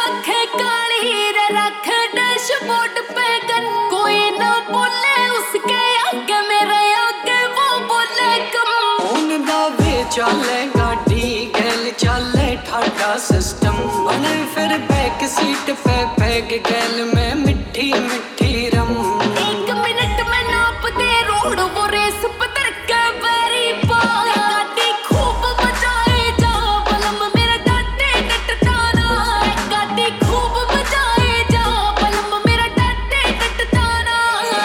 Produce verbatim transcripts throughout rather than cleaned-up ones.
आंखें काली रे रख डैशबोर्ड पे गन, कोई ना बोले उसके आगे मेरे आगे वो बोले कम। फोन दा वे चले गाड़ी गैल चले ठाडा सिस्टम, बने फिर बैक सीट पे पैग गैल में मिठी मिठी रम। एक मिनट में नाप दे रोड वो रेस पतर के बैरी पार, गाड़ी खूब बजाए जा बलम मेरा डाटे डटताना, गाड़ी खूब बजाए जा बलम मेरा डाटे डटताना।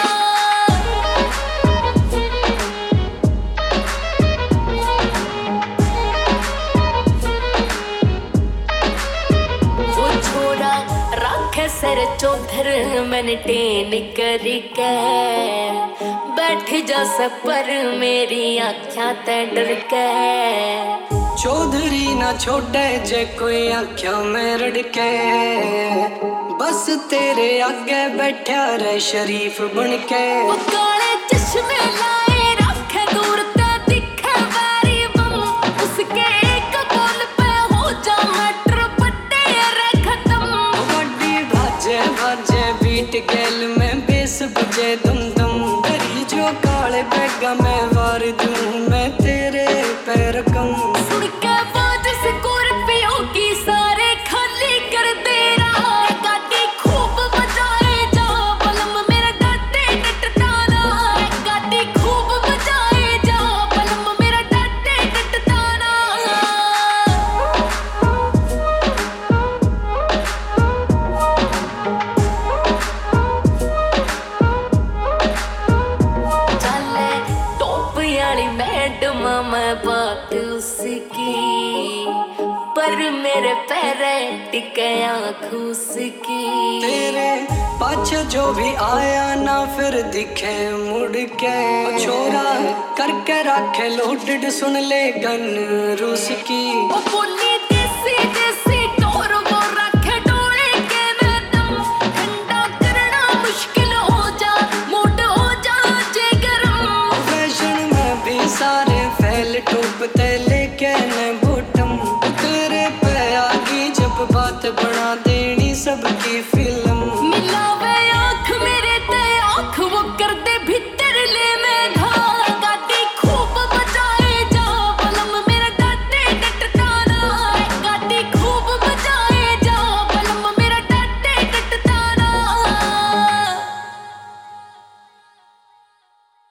वो छोरा राखे सर चौधर मैंने टेन करी के, बैठ जा सपर मेरी आँखा ते डर के। चौधरी ना छोड़े जे कोई आँखों में रड़के, बस तेरे आगे बैठा रे शरीफ बनके। वो काले चश्मे लाए रखे दूर ते दिखे बैरी बम, उसके एक बोल पे हो जा मैटर बट्टे रे खत्म। गाड़ी भाजे भाजे बीट गैल में बेस बजे दुम दुम, तेरी जो काले बैगा में वार दूं मैं तेरे पैर कम। सुन के बात स्कॉर्पियो की सारे खाली कर दे रहा, गाड़ी खूब बजाए जा बलम मेरा डाटे डटताना, गाड़ी खूब बजाए जा बलम मेरा डाटे डटताना। चले टॉप यानी मैडम मैं बात उसकी, पर मेरे पैरे टिके आँख उसकी। तेरे पाछे जो भी आया ना फिर दिखे मुड़ के, छोरा करके रखे लोडेड सुन ले गन रूस की। वो बोली